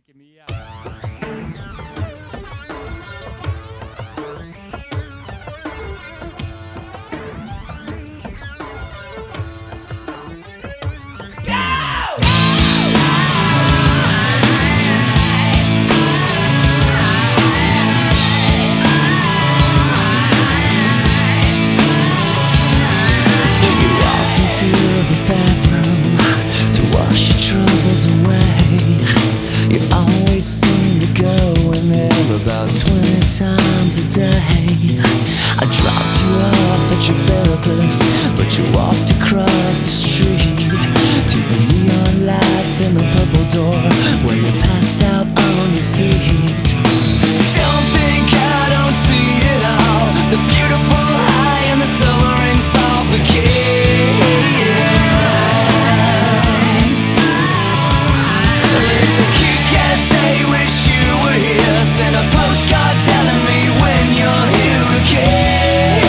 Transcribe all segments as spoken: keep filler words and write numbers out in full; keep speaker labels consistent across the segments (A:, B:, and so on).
A: freaking me out.
B: You always seem to go in there about twenty times a day. I dropped you off at your therapist, but you walked across the street to the neon lights and the purple door where you passed out on your feet. Don't think I don't see it all, the beautiful high and the sobering fall begins. It's a kick-ass day, wish you were here. Send a postcard telling me when you're here again.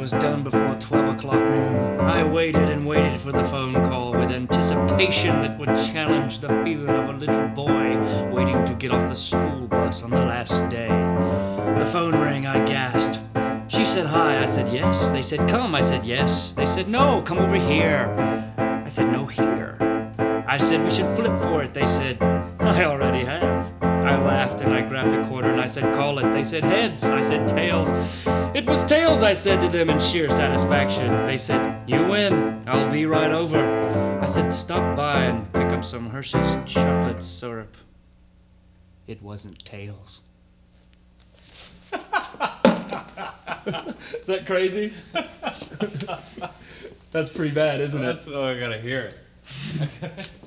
A: was done before twelve o'clock noon. I waited and waited for the phone call with anticipation that would challenge the feeling of a little boy waiting to get off the school bus on the last day. The phone rang, I gasped. She said hi, I said yes. They said come, I said yes. They said no, come over here. I said no, here. I said we should flip for it. They said, I already have. I laughed and I grabbed a quarter and I said, call it. They said heads. I said tails. It was tails, I said to them in sheer satisfaction. They said, you win. I'll be right over. I said, stop by and pick up some Hershey's chocolate syrup. It wasn't tails. Is that crazy? That's pretty bad, isn't it?
C: That's, oh, I gotta hear it.